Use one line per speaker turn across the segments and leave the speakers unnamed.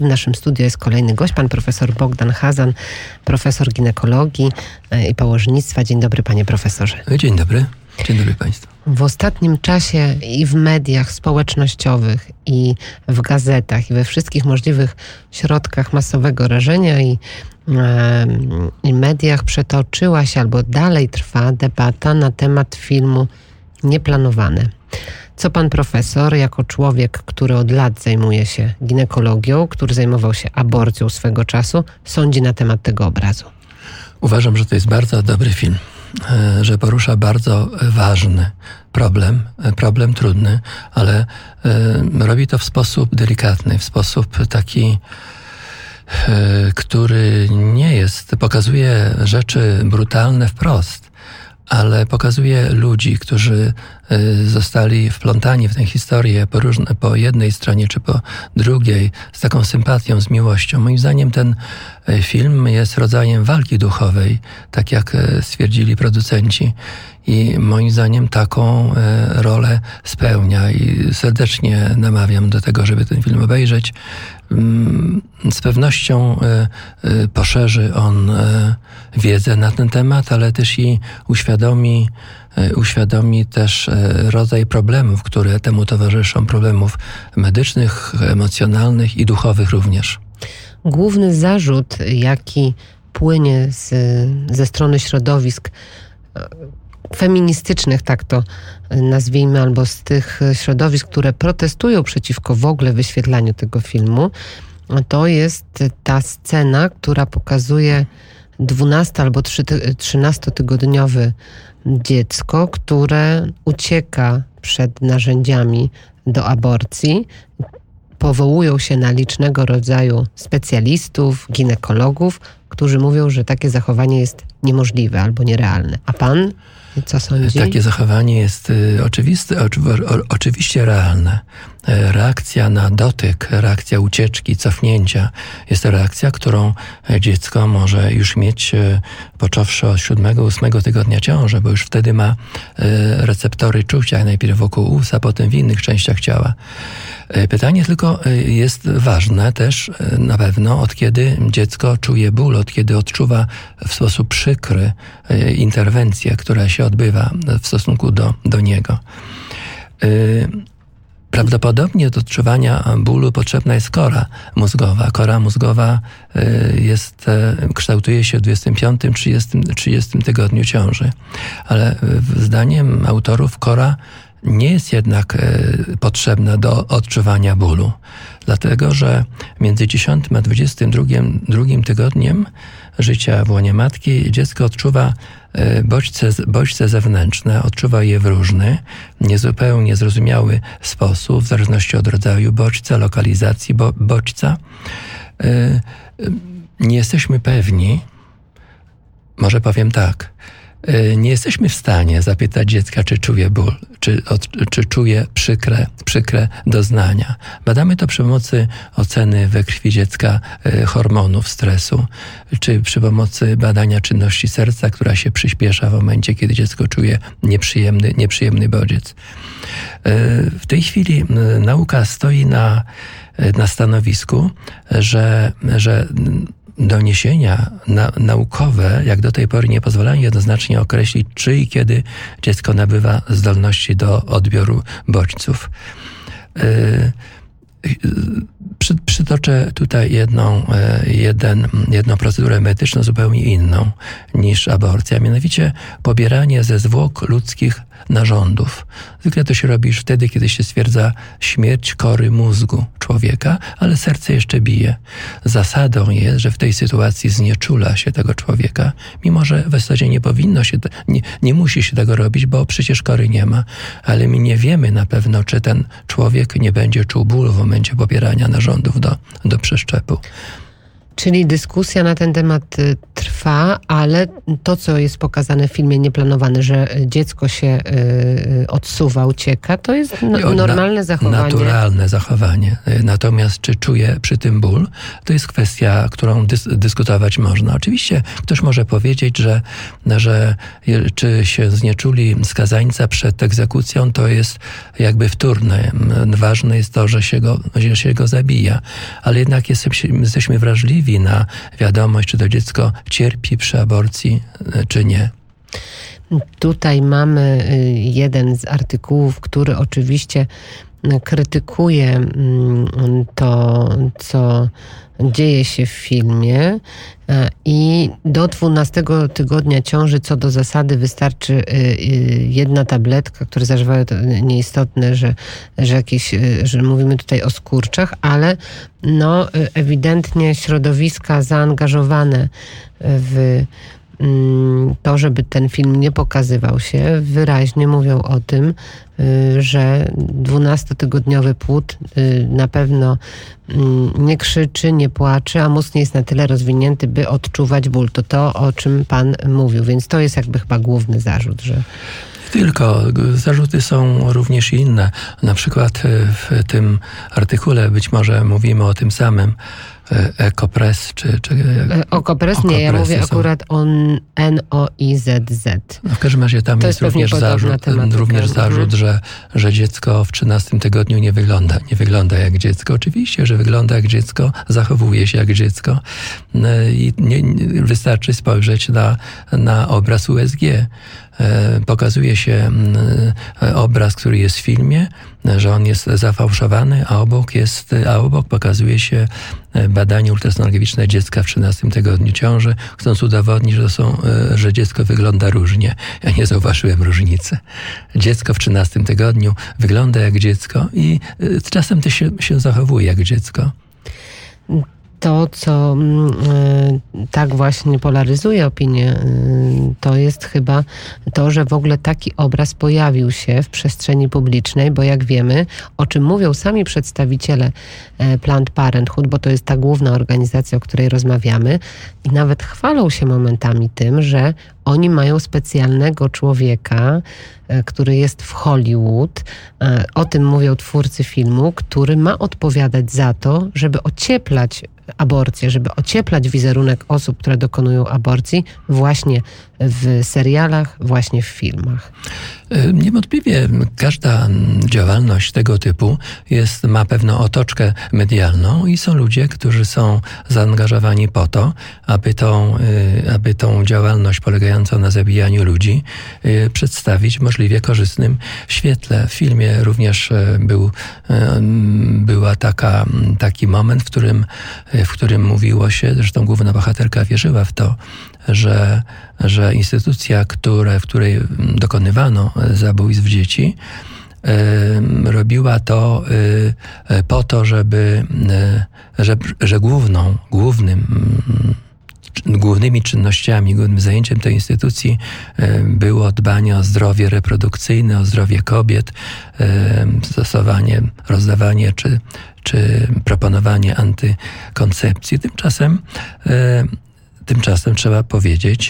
W naszym studiu jest kolejny gość, pan profesor Bogdan Chazan, profesor ginekologii i położnictwa. Dzień dobry, panie profesorze.
Dzień dobry. Dzień dobry państwu.
W ostatnim czasie i w mediach społecznościowych, i w gazetach, i we wszystkich możliwych środkach masowego rażenia i mediach przetoczyła się albo dalej trwa debata na temat filmu Nieplanowane. Co pan profesor, jako człowiek, który od lat zajmuje się ginekologią, który zajmował się aborcją swego czasu, sądzi na temat tego obrazu?
Uważam, że to jest bardzo dobry film, że porusza bardzo ważny problem trudny, ale robi to w sposób delikatny, w sposób taki, który nie jest, pokazuje rzeczy brutalne wprost, ale pokazuje ludzi, którzy zostali wplątani w tę historię po jednej stronie czy po drugiej, z taką sympatią, z miłością. Moim zdaniem ten film jest rodzajem walki duchowej, tak jak stwierdzili producenci. I moim zdaniem taką rolę spełnia i serdecznie namawiam do tego, żeby ten film obejrzeć. Z pewnością poszerzy on wiedzę na ten temat, ale też i uświadomi też rodzaj problemów, które temu towarzyszą, problemów medycznych, emocjonalnych i duchowych również.
Główny zarzut, jaki płynie ze strony środowisk feministycznych, tak to nazwijmy, albo z tych środowisk, które protestują przeciwko w ogóle wyświetlaniu tego filmu, to jest ta scena, która pokazuje 12 albo 13-tygodniowe dziecko, które ucieka przed narzędziami do aborcji. Powołują się na licznego rodzaju specjalistów, ginekologów, którzy mówią, że takie zachowanie jest niemożliwe albo nierealne. A pan co sądzi?
Takie zachowanie jest oczywiście realne. Reakcja na dotyk, reakcja ucieczki, cofnięcia jest to reakcja, którą dziecko może już mieć począwszy od 7-8 tygodnia ciąży, bo już wtedy ma receptory czucia, najpierw wokół ust, a potem w innych częściach ciała. Pytanie tylko jest ważne też na pewno, od kiedy dziecko czuje ból, od kiedy odczuwa w sposób przykry interwencję, która się odbywa w stosunku do niego. Prawdopodobnie do odczuwania bólu potrzebna jest kora mózgowa. Kora mózgowa kształtuje się w 25-30 tygodniu ciąży. Ale zdaniem autorów kora nie jest jednak potrzebna do odczuwania bólu. Dlatego, że między 10 a 22 tygodniem życia w łonie matki dziecko odczuwa bodźce zewnętrzne, odczuwa je w różny, niezupełnie zrozumiały sposób, w zależności od rodzaju bodźca, lokalizacji bodźca. Nie jesteśmy pewni, może powiem tak, nie jesteśmy w stanie zapytać dziecka, czy czuje ból, czy czuje przykre doznania. Badamy to przy pomocy oceny we krwi dziecka hormonów stresu, czy przy pomocy badania czynności serca, która się przyspiesza w momencie, kiedy dziecko czuje nieprzyjemny bodziec. W tej chwili nauka stoi na stanowisku, że doniesienia naukowe, jak do tej pory, nie pozwalają jednoznacznie określić, czy i kiedy dziecko nabywa zdolności do odbioru bodźców. Przytoczę tutaj jedną procedurę medyczną zupełnie inną niż aborcja, mianowicie pobieranie ze zwłok ludzkich narządów. Zwykle to się robi już wtedy, kiedy się stwierdza śmierć kory mózgu człowieka, ale serce jeszcze bije. Zasadą jest, że w tej sytuacji znieczula się tego człowieka, mimo że w zasadzie nie powinno się, nie musi się tego robić, bo przecież kory nie ma, ale my nie wiemy na pewno, czy ten człowiek nie będzie czuł bólu w momencie pobierania narządów do przeszczepu.
Czyli dyskusja na ten temat trwa, ale to, co jest pokazane w filmie Nieplanowane, że dziecko się odsuwa, ucieka, to jest normalne zachowanie.
Naturalne zachowanie. Natomiast czy czuje przy tym ból, to jest kwestia, którą dyskutować można. Oczywiście ktoś może powiedzieć, że czy się znieczuli skazańca przed egzekucją, to jest jakby wtórne. Ważne jest to, że się go zabija. Ale jednak jesteśmy wrażliwi na wiadomość, czy to dziecko cierpi przy aborcji, czy nie.
Tutaj mamy jeden z artykułów, który oczywiście krytykuje to, co dzieje się w filmie i do 12 tygodnia ciąży co do zasady wystarczy jedna tabletka, które zażywają, to nieistotne, że mówimy tutaj o skurczach, ale ewidentnie środowiska zaangażowane w to, żeby ten film nie pokazywał się, wyraźnie mówią o tym, że 12-tygodniowy płód na pewno nie krzyczy, nie płacze, a mózg nie jest na tyle rozwinięty, by odczuwać ból. To, o czym pan mówił, więc to jest jakby chyba główny zarzut, że...
Tylko zarzuty są również inne. Na przykład w tym artykule być może mówimy o tym samym. Ekopress czy
Okopres nie, ja mówię akurat o NOIZZ.
W każdym razie tam jest również zarzut, że dziecko w 13 tygodniu nie wygląda jak dziecko. Oczywiście, że wygląda jak dziecko, zachowuje się jak dziecko i wystarczy spojrzeć na obraz USG. Pokazuje się obraz, który jest w filmie, że on jest zafałszowany, a obok pokazuje się badanie ultrasonograficzne dziecka w 13 tygodniu ciąży, chcąc udowodnić, że dziecko wygląda różnie. Ja nie zauważyłem różnicy. Dziecko w 13 tygodniu wygląda jak dziecko i czasem też się zachowuje jak dziecko.
To, co tak właśnie polaryzuje opinię, to jest chyba to, że w ogóle taki obraz pojawił się w przestrzeni publicznej, bo jak wiemy, o czym mówią sami przedstawiciele Planned Parenthood, bo to jest ta główna organizacja, o której rozmawiamy, i nawet chwalą się momentami tym, że oni mają specjalnego człowieka, który jest w Hollywood, o tym mówią twórcy filmu, który ma odpowiadać za to, żeby ocieplać aborcję, żeby ocieplać wizerunek osób, które dokonują aborcji właśnie w serialach, właśnie w filmach.
Niewątpliwie każda działalność tego typu ma pewną otoczkę medialną i są ludzie, którzy są zaangażowani po to, aby tą działalność polegającą na zabijaniu ludzi przedstawić w możliwie korzystnym świetle. W filmie również była taki moment, w którym mówiło się, zresztą główna bohaterka wierzyła w to, że instytucja, w której dokonywano zabójstw dzieci, robiła to po to, że głównymi czynnościami, głównym zajęciem tej instytucji było dbanie o zdrowie reprodukcyjne, o zdrowie kobiet, stosowanie, rozdawanie czy proponowanie antykoncepcji. Tymczasem trzeba powiedzieć,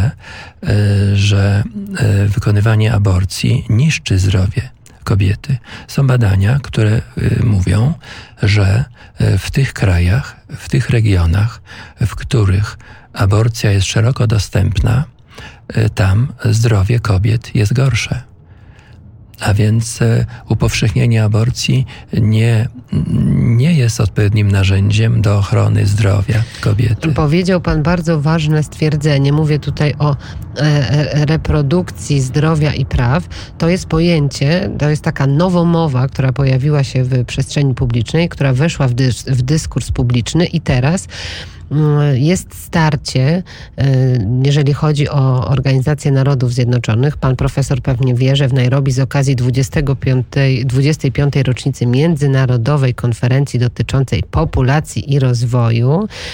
że wykonywanie aborcji niszczy zdrowie kobiety. Są badania, które mówią, że w tych krajach, w tych regionach, w których aborcja jest szeroko dostępna, tam zdrowie kobiet jest gorsze. A więc upowszechnienie aborcji nie jest odpowiednim narzędziem do ochrony zdrowia kobiety.
Powiedział pan bardzo ważne stwierdzenie. Mówię tutaj o reprodukcji zdrowia i praw. To jest pojęcie, to jest taka nowomowa, która pojawiła się w przestrzeni publicznej, która weszła w dyskurs publiczny i teraz jest starcie, jeżeli chodzi o Organizację Narodów Zjednoczonych. Pan profesor pewnie wie, że w Nairobi z okazji 25. rocznicy Międzynarodowej Konferencji dotyczącej populacji i rozwoju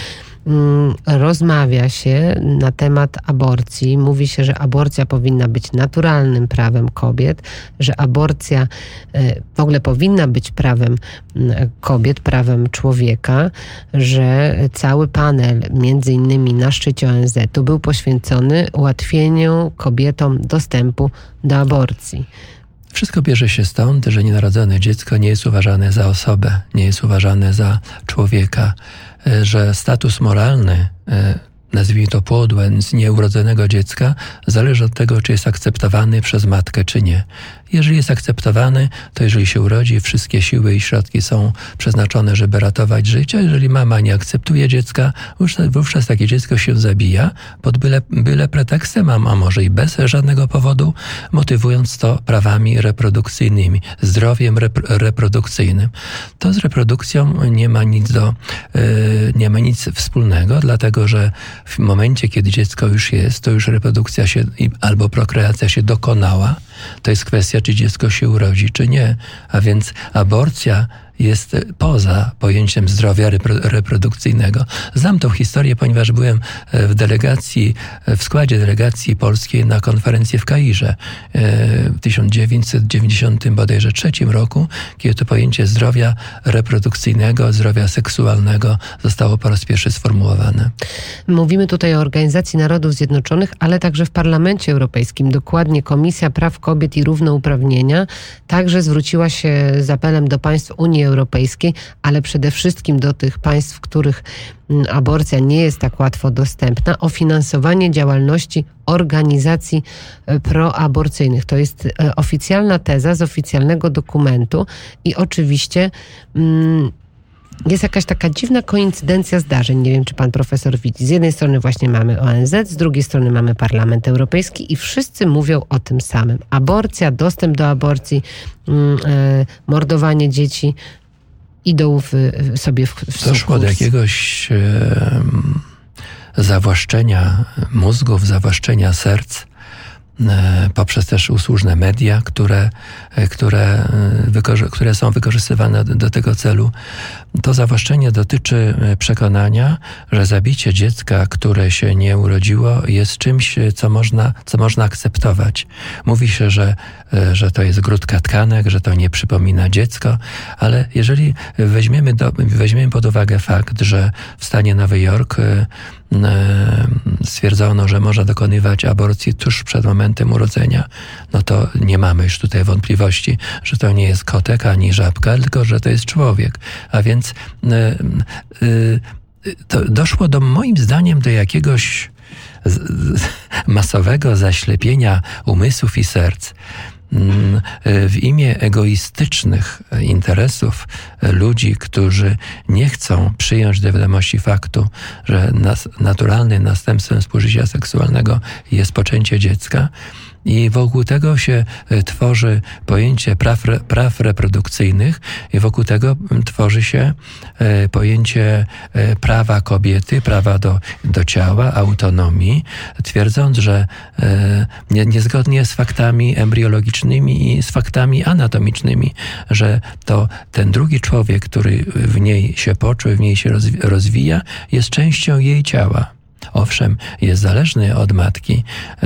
rozmawia się na temat aborcji. Mówi się, że aborcja powinna być naturalnym prawem kobiet, że aborcja w ogóle powinna być prawem kobiet, prawem człowieka, że cały panel, między innymi na szczycie ONZ-u, był poświęcony ułatwieniu kobietom dostępu do aborcji.
Wszystko bierze się stąd, że nienarodzone dziecko nie jest uważane za osobę, nie jest uważane za człowieka, że status moralny, nazwijmy to płodłem, z nieurodzonego dziecka zależy od tego, czy jest akceptowany przez matkę, czy nie. Jeżeli jest akceptowany, to jeżeli się urodzi, wszystkie siły i środki są przeznaczone, żeby ratować życie. Jeżeli mama nie akceptuje dziecka, wówczas takie dziecko się zabija pod byle pretekstem, a może i bez żadnego powodu, motywując to prawami reprodukcyjnymi, zdrowiem reprodukcyjnym. To z reprodukcją nie ma nic wspólnego, dlatego że w momencie, kiedy dziecko już jest, to już reprodukcja się albo prokreacja się dokonała. To jest kwestia, czy dziecko się urodzi, czy nie. A więc aborcja jest poza pojęciem zdrowia reprodukcyjnego. Znam tą historię, ponieważ byłem w składzie delegacji polskiej na konferencję w Kairze w 1993 roku, kiedy to pojęcie zdrowia reprodukcyjnego, zdrowia seksualnego zostało po raz pierwszy sformułowane.
Mówimy tutaj o Organizacji Narodów Zjednoczonych, ale także w Parlamencie Europejskim. Dokładnie Komisja Praw Kobiet i Równouprawnienia także zwróciła się z apelem do państw Unii Europejskiej, ale przede wszystkim do tych państw, w których aborcja nie jest tak łatwo dostępna, o finansowanie działalności organizacji proaborcyjnych. To jest oficjalna teza z oficjalnego dokumentu i oczywiście jest jakaś taka dziwna koincydencja zdarzeń. Nie wiem, czy pan profesor widzi. Z jednej strony właśnie mamy ONZ, z drugiej strony mamy Parlament Europejski i wszyscy mówią o tym samym. Aborcja, dostęp do aborcji, mordowanie dzieci idą sobie w
Doszło do jakiegoś zawłaszczenia mózgów, zawłaszczenia serc poprzez też usłużne media, które są wykorzystywane do tego celu. To zawłaszczenie dotyczy przekonania, że zabicie dziecka, które się nie urodziło, jest czymś, co można akceptować. Mówi się, że to jest grudka tkanek, że to nie przypomina dziecko, ale jeżeli weźmiemy pod uwagę fakt, że w stanie Nowy Jork stwierdzono, że można dokonywać aborcji tuż przed momentem urodzenia, no to nie mamy już tutaj wątpliwości, że to nie jest kotek ani żabka, tylko że to jest człowiek. A więc to doszło moim zdaniem do jakiegoś masowego zaślepienia umysłów i serc w imię egoistycznych interesów ludzi, którzy nie chcą przyjąć do wiadomości faktu, że naturalnym następstwem współżycia seksualnego jest poczęcie dziecka. I wokół tego się tworzy pojęcie praw reprodukcyjnych i wokół tego tworzy się pojęcie prawa kobiety, prawa do ciała, autonomii, twierdząc, że niezgodnie z faktami embriologicznymi i z faktami anatomicznymi, że to ten drugi człowiek, który w niej się począł, w niej się rozwija, jest częścią jej ciała. Owszem, jest zależny od matki,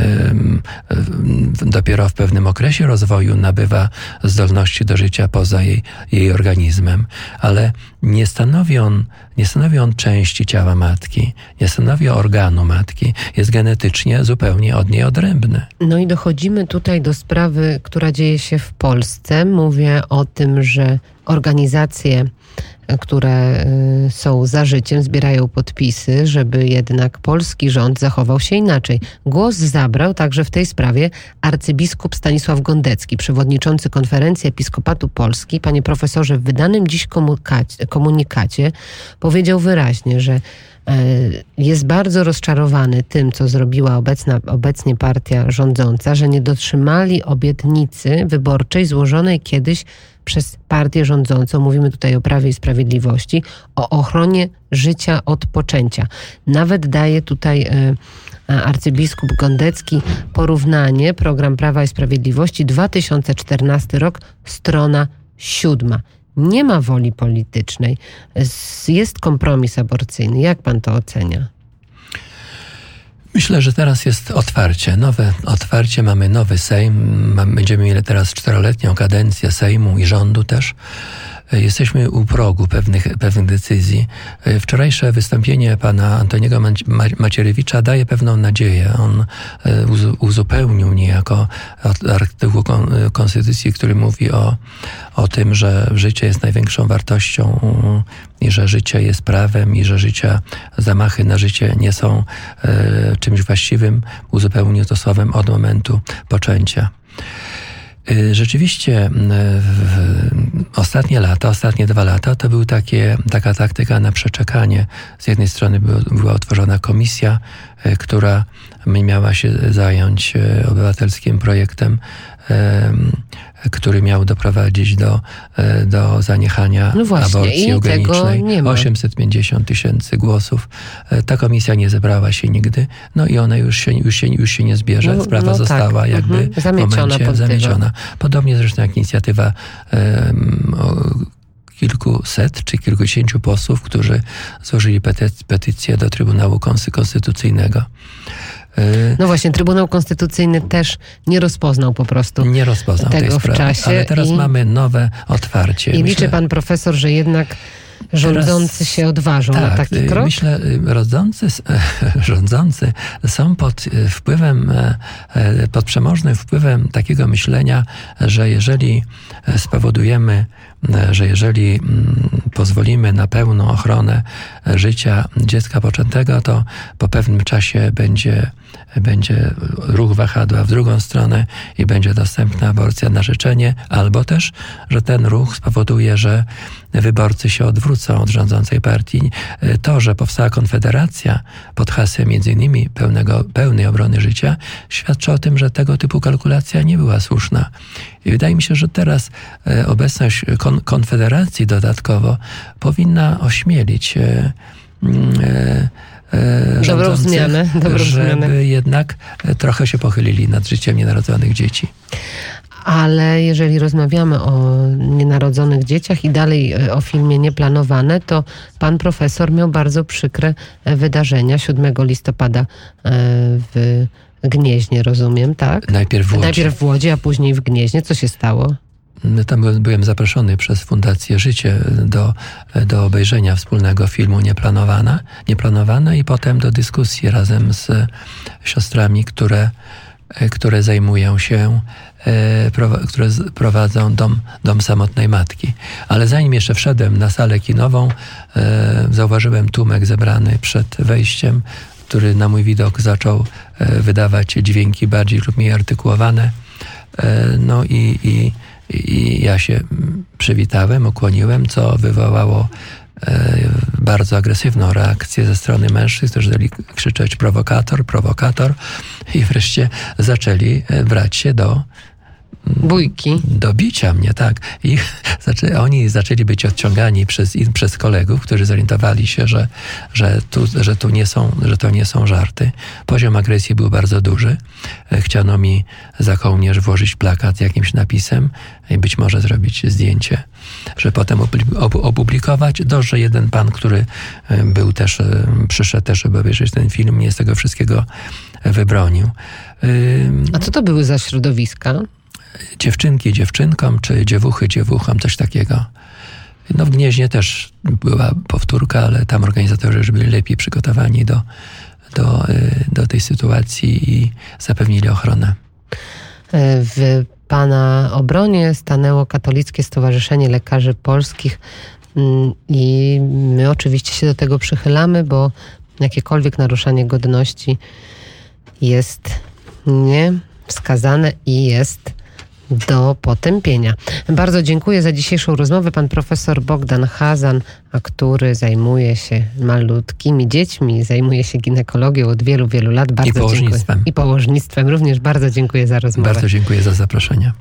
dopiero w pewnym okresie rozwoju nabywa zdolności do życia poza jej organizmem, ale nie stanowi on części ciała matki, nie stanowi organu matki, jest genetycznie zupełnie od niej odrębny.
No i dochodzimy tutaj do sprawy, która dzieje się w Polsce. Mówię o tym, że organizacje, które są za życiem, zbierają podpisy, żeby jednak polski rząd zachował się inaczej. Głos zabrał także w tej sprawie arcybiskup Stanisław Gondecki, przewodniczący Konferencji Episkopatu Polski. Panie profesorze, w wydanym dziś komunikacie powiedział wyraźnie, że jest bardzo rozczarowany tym, co zrobiła obecnie partia rządząca, że nie dotrzymali obietnicy wyborczej złożonej kiedyś przez partię rządzącą, mówimy tutaj o Prawie i Sprawiedliwości, o ochronie życia od poczęcia. Nawet daje tutaj arcybiskup Gondecki porównanie, program Prawa i Sprawiedliwości, 2014 rok, strona 7. nie ma woli politycznej. Jest kompromis aborcyjny. Jak pan to ocenia?
Myślę, że teraz jest otwarcie, nowe otwarcie, mamy nowy Sejm, będziemy mieli teraz 4-letnią kadencję Sejmu i rządu też. Jesteśmy u progu pewnych decyzji. Wczorajsze wystąpienie pana Antoniego Macierewicza daje pewną nadzieję. On uzupełnił niejako artykuł Konstytucji, który mówi o tym, że życie jest największą wartością i że życie jest prawem i że zamachy na życie nie są czymś właściwym. Uzupełnił to słowem od momentu poczęcia. Rzeczywiście ostatnie 2 lata to był taka taktyka na przeczekanie. Z jednej strony była utworzona komisja, która miała się zająć obywatelskim projektem, który miał doprowadzić do zaniechania aborcji eugenicznej. 850 000 głosów. Ta komisja nie zebrała się nigdy, no i ona już się nie zbierze. Sprawa została jakby w momencie zamieciona. Podobnie zresztą jak inicjatywa kilkuset czy kilkudziesięciu posłów, którzy złożyli petycję do Trybunału Konstytucyjnego.
No właśnie, Trybunał Konstytucyjny też nie rozpoznał po prostu tego w czasie.
Ale teraz mamy nowe otwarcie.
I liczy pan profesor, że jednak rządzący się odważą na taki krok?
Myślę, rządzący są pod przemożnym wpływem takiego myślenia, że jeżeli spowodujemy, że jeżeli pozwolimy na pełną ochronę życia dziecka poczętego, to po pewnym czasie będzie ruch wahadła w drugą stronę i będzie dostępna aborcja na życzenie, albo też, że ten ruch spowoduje, że wyborcy się odwrócą od rządzącej partii. To, że powstała Konfederacja pod hasłem między innymi pełnej obrony życia, świadczy o tym, że tego typu kalkulacja nie była słuszna. I wydaje mi się, że teraz obecność Konfederacji dodatkowo powinna ośmielić
dobrą zmianę,
żeby jednak trochę się pochylili nad życiem nienarodzonych dzieci.
Ale jeżeli rozmawiamy o nienarodzonych dzieciach i dalej o filmie Nieplanowane, to pan profesor miał bardzo przykre wydarzenia 7 listopada w Gnieźnie, rozumiem, tak?
Najpierw w
Łodzi, a później w Gnieźnie. Co się stało?
Tam byłem zaproszony przez Fundację Życie do obejrzenia wspólnego filmu Nieplanowane i potem do dyskusji razem z siostrami, które zajmują się, które prowadzą dom samotnej matki. Ale zanim jeszcze wszedłem na salę kinową, zauważyłem tłumek zebrany przed wejściem, który na mój widok zaczął wydawać dźwięki bardziej lub mniej artykułowane. No i ja się przywitałem, ukłoniłem, co wywołało bardzo agresywną reakcję ze strony mężczyzn, którzy zaczęli krzyczeć prowokator i wreszcie zaczęli brać się do bicia mnie, tak. I oni zaczęli być odciągani przez kolegów, którzy zorientowali się, że to nie są żarty. Poziom agresji był bardzo duży. Chciano mi za kołnierz włożyć plakat z jakimś napisem i być może zrobić zdjęcie, że potem opublikować. Że jeden pan, który przyszedł też, żeby obejrzeć ten film, mnie z tego wszystkiego wybronił.
A co to były za środowiska?
Dziewczynki dziewczynkom, czy dziewuchy dziewuchom, coś takiego. No w Gnieźnie też była powtórka, ale tam organizatorzy byli lepiej przygotowani do tej sytuacji i zapewnili ochronę.
W pana obronie stanęło Katolickie Stowarzyszenie Lekarzy Polskich i my oczywiście się do tego przychylamy, bo jakiekolwiek naruszanie godności jest niewskazane i jest do potępienia. Bardzo dziękuję za dzisiejszą rozmowę. Pan profesor Bogdan Chazan, który zajmuje się malutkimi dziećmi, zajmuje się ginekologią od wielu, wielu lat. Bardzo
I położnictwem.
Dziękuję. I położnictwem również. Bardzo dziękuję za rozmowę.
Bardzo dziękuję za zaproszenie.